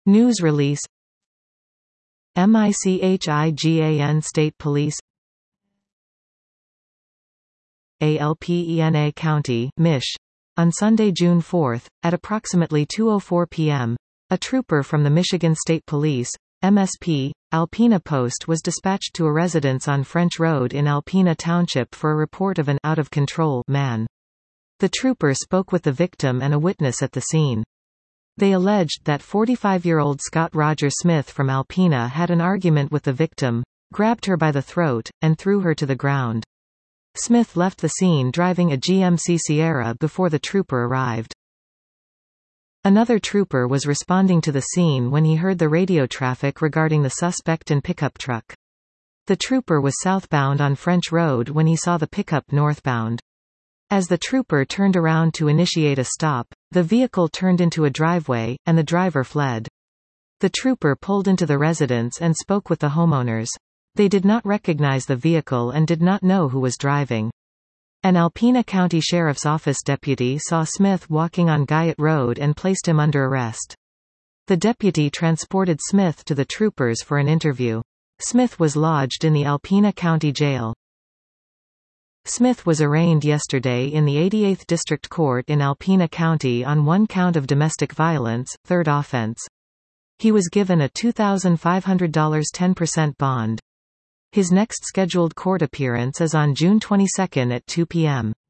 News release. MICHIGAN State Police. Alpena County, Mich. On Sunday, June 4, at approximately 2:04 p.m., a trooper from the Michigan State Police, MSP, Alpena Post was dispatched to a residence on French Road in Alpena Township for a report of an out-of-control man. The trooper spoke with the victim and a witness at the scene. They alleged that 45-year-old Scott Roger Smith from Alpena had an argument with the victim, grabbed her by the throat, and threw her to the ground. Smith left the scene driving a GMC Sierra before the trooper arrived. Another trooper was responding to the scene when he heard the radio traffic regarding the suspect and pickup truck. The trooper was southbound on French Road when he saw the pickup northbound. As the trooper turned around to initiate a stop, the vehicle turned into a driveway, and the driver fled. The trooper pulled into the residence and spoke with the homeowners. They did not recognize the vehicle and did not know who was driving. An Alpena County Sheriff's Office deputy saw Smith walking on Guyot Road and placed him under arrest. The deputy transported Smith to the troopers for an interview. Smith was lodged in the Alpena County Jail. Smith was arraigned yesterday in the 88th District Court in Alpena County on one count of domestic violence, third offense. He was given a $2,500 10% bond. His next scheduled court appearance is on June 22 at 2 p.m.